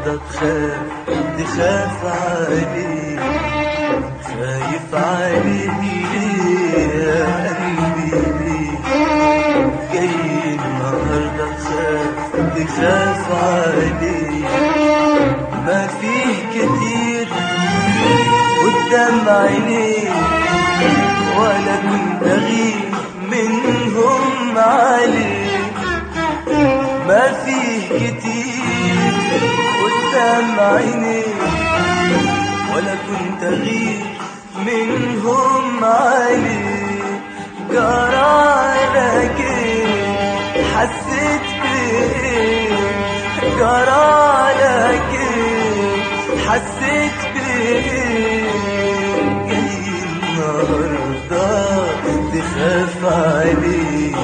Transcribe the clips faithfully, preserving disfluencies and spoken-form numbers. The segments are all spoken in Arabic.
النهاردة تخاف تخاف عليه، خايف عليه يا قلبي ليه؟ جاي النهاردة تخاف تخاف عليه، ما فيه كتير قدام عينيه ولا كنت أغيب منهم عليه، ما فيه كتير قدام عينيه ولا كنت أغيب منهم عليه. جرالك ايه حسيت بايه؟ جرالك ايه حسيت بايه؟ جاي النهارده تخاف عليه.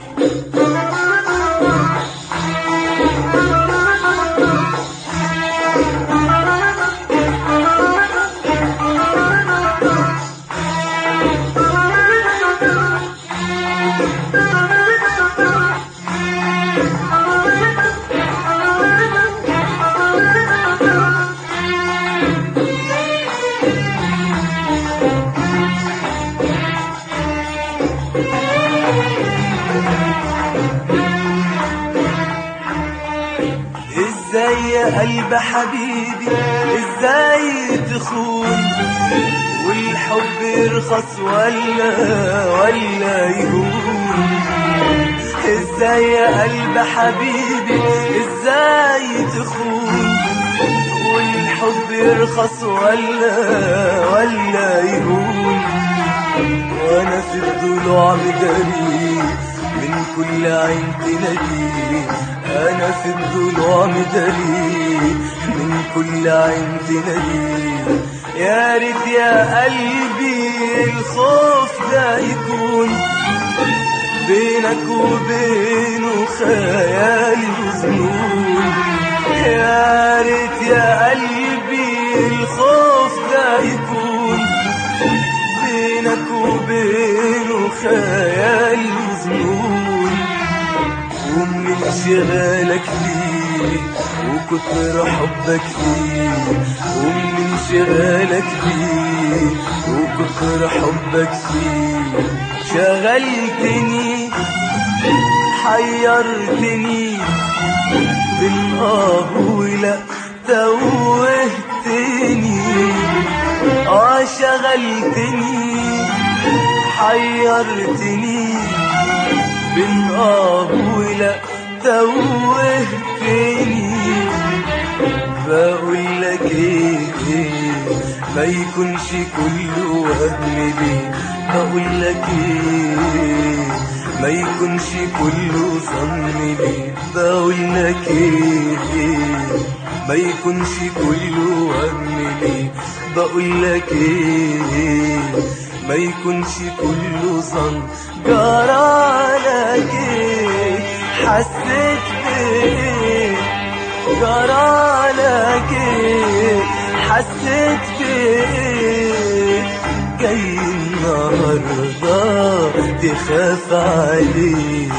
ازاي يا قلب حبيبي ازاي تخون، والحب يرخص ولا ولا يهون؟ ازاي يا قلب حبيبي ازاي تخون، والحب يرخص ولا ولا يهون؟ وانا في الضلوع مداري من كل عين تنادي، انا في الضلوع مداري من كل عين تنادي. يا ريت يا قلبي الخوف ده يكون بينك وبينه خيال وظنون. يا ريت يا قلبي الخوف ده يكون بينك وبينه خيال وظنون. ومن انشغالك فيه وكتر حبك فيه، ومن انشغالك فيه وكتر حبك فيه شغلتني حيرتني بالآه ولا توهتني. اه شغلتني حيرتني بالآه ولا توهتني. بقولك ايه ما يكونش كله وهم ليه؟ بقولك ايه ما يكونش كله ظن ليه؟ بقولك ايه ما يكونش كله وهم ليه؟ بقولك ايه ما يكونش كله ظن. جرالك ايه حسيت بايه؟ جرالك ايه حسيت بايه؟ جاي النهارده تخاف عليه.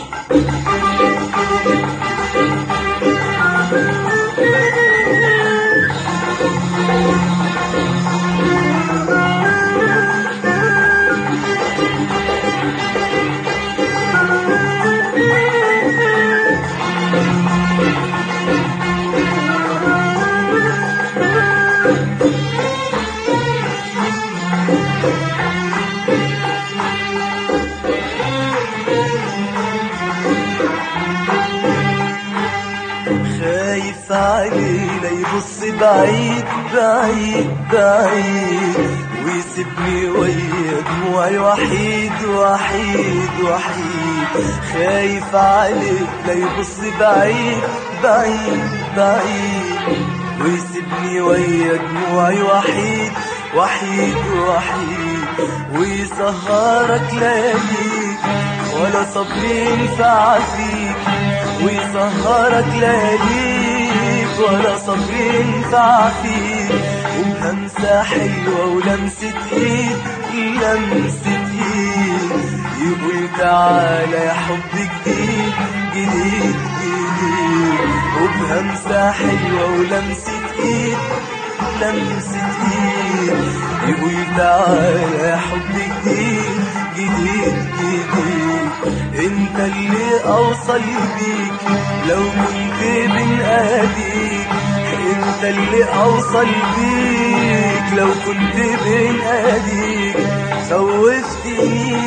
خايف عليه لا يبص بعيد بعيد بعيد ويسيبني ويا دموعي وحيد وحيد وحيد. خايف عليه لا يبص بعيد بعيد بعيد ويسيبني ويا دموعي وحيد وحيد وحيد. ويسهرك لياليك ولا صبر ينفع فيك، ويسهرك لياليك ولا صبر ينفع فيك. وبهمسة حلوة ولمسة ايد لمسة ايد يقول تعالى يا حب جديد جديد جديد. وبهمسة حلوة ولمسة ايد، لمسة ايد، يقول تعالى حب جديد جديد جديد. انت اللي اوصل بيك لو كنت بين ايديك، انت اللي اوصل بيك لو كنت بين ايديك. خوفتني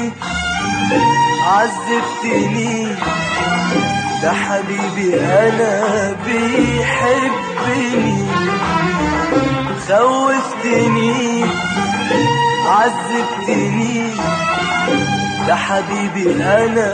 عذبتني، ده حبيبي انا بيحبني. خوفتني عذبتني، ده حبيبي انا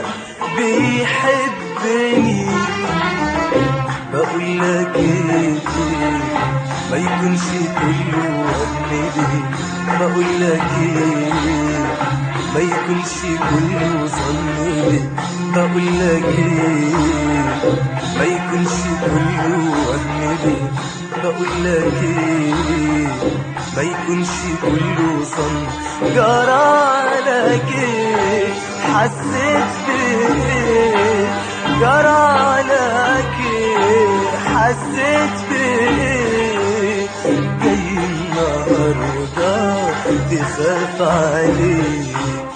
بيحبني. بقول لك ايه ما يكونش كله وهم ليه، بقول لك ايه ما يكونش كله ظن ليه، بقول لك ايه ما يكونش كله وهم ليه، بقول لك ايه ما يكونش كله ظن. جرالك ايه حسيت بايه، جرالك ايه حسيت بايه. جاي النهارده تخاف عليه.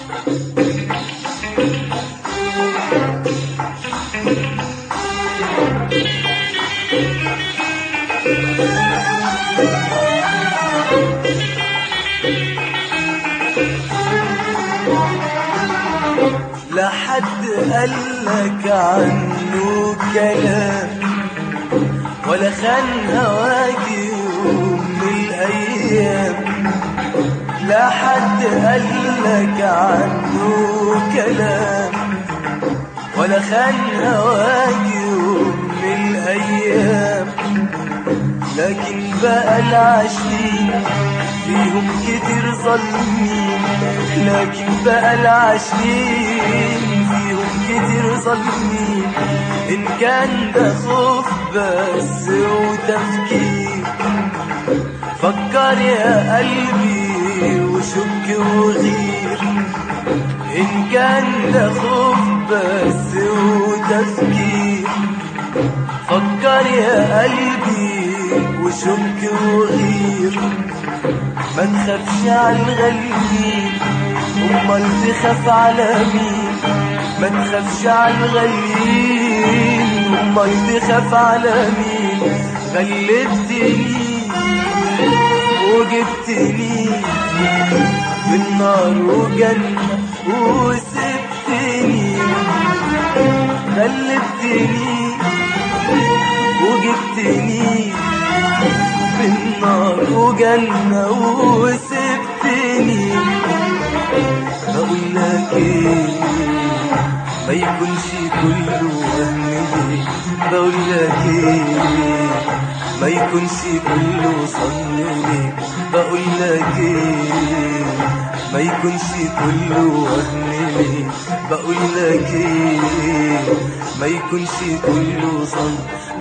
لا حد قالك عنه كلام، ولا خان هواك يوم من الايام. لا حد قالك عنه كلام، ولا خان هواك يوم من الايام. لكن بقى العاشقين فيهم كتير ظالمين، لكن بقى العاشقين فيهم كتير ظالمين. إن كان ده خوف بس وتفكير، فكر يا قلبي وشك وغير. إن كان ده خوف بس وتفكير، فكر يا قلبي وشك وغير. ما تخافش على الغاليين، امال تخاف على مين؟ ما تخافش على الغاليين، امال تخاف على مين؟ غلبتني وجبتني من نار وجنة وسبتني، غلبتني وجبتني من نار وجنة وسبتني. بقول لك ايه ما يكونش كله وهم ليه، بقول لك ايه ما يكونش كله صن ليه، بقول لك ايه ما يكونش كله وهم ليه، بقول لك ايه ما يكونش كله صن.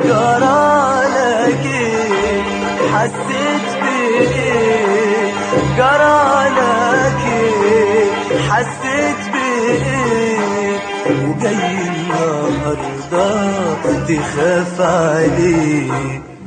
جرالك ايه حسيت بايه، جرالك ايه حسيت بايه. وجاي النهارده تخاف عليه.